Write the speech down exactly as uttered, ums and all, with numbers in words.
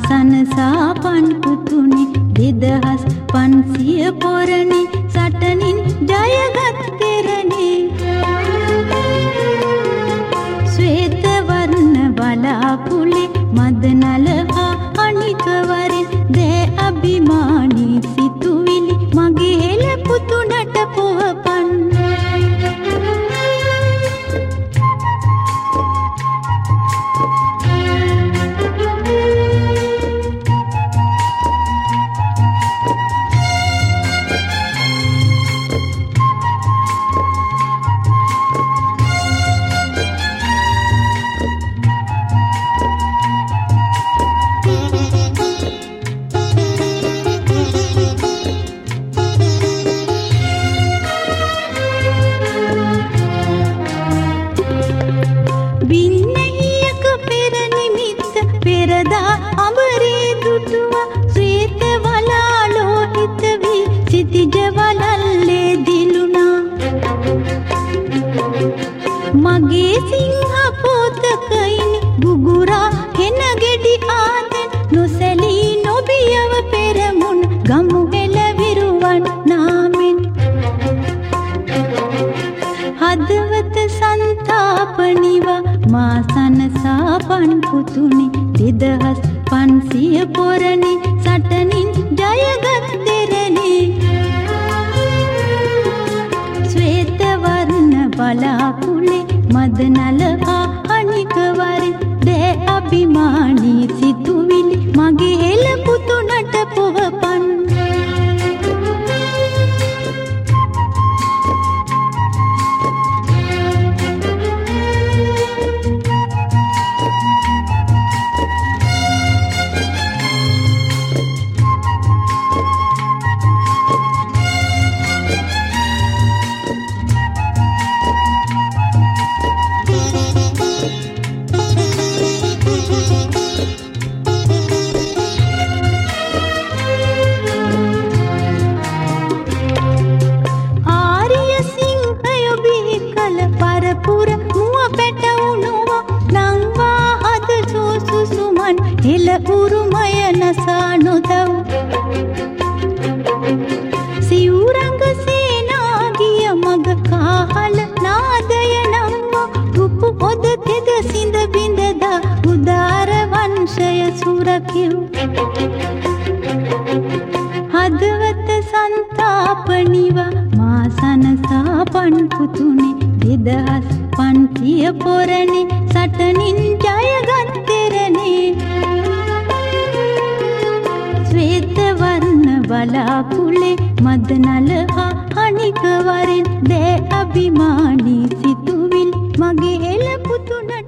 සනසා පන් පුතුනි දෙදහස් පන්සිය පොරණි සටනින් ජයගත් කෙරණි ශ්වේත වර්ණ වලාකුලේ මදනල හා අනික වරින් දෑ අභිමානී සිතුවිලි මගේ හෙළ පුතුනට පොහපන් වින්නහියක පෙර නිමිත්ත පෙරදා අඹරේ දුටුවා ශ්වේත වලාලෝහිත වී සිතිජ වලල්ලේ දිලුණා මගේ සිංහ පෝතකයිනි බුගුරා හෙන ගෙඩි ආතන් නොසැලී නොබියව පෙරමුණ ගමු හෙළ විරුවන් නාමෙන් හදවත සන්තාපනිවා මා සනසා පන් පුතුනි දෙදහස් පන්සිය පොරණි සටනින් ජයගත් දෙරණි ශ්වේත වර්ණ බලාකුලේ මදනල හා අනික වරින් දෑ අභිමානී සිතුවිලි මගේ හෙළ පුතුනට පොහපන් හෙළ උරුමය නසා නොදව් සිවුරඟ සේනාගිය මග කාහල නාදය නම්වා රුපු ඔද තෙද සිඳ බිඳදා උදාර වංශය සුරකිව් හදවත සන්තාපනිවා මා සනසා පන් පුතුනි දෙදහස් පන්සිය පොරණි සටනින් ජයගත් දෙරණි ශ්වේත වර්ණ වලාකුලේ මදනල හා අනික වරින් දෑ අභිමානී සිතුවිලි මගේ හෙළ පුතුනට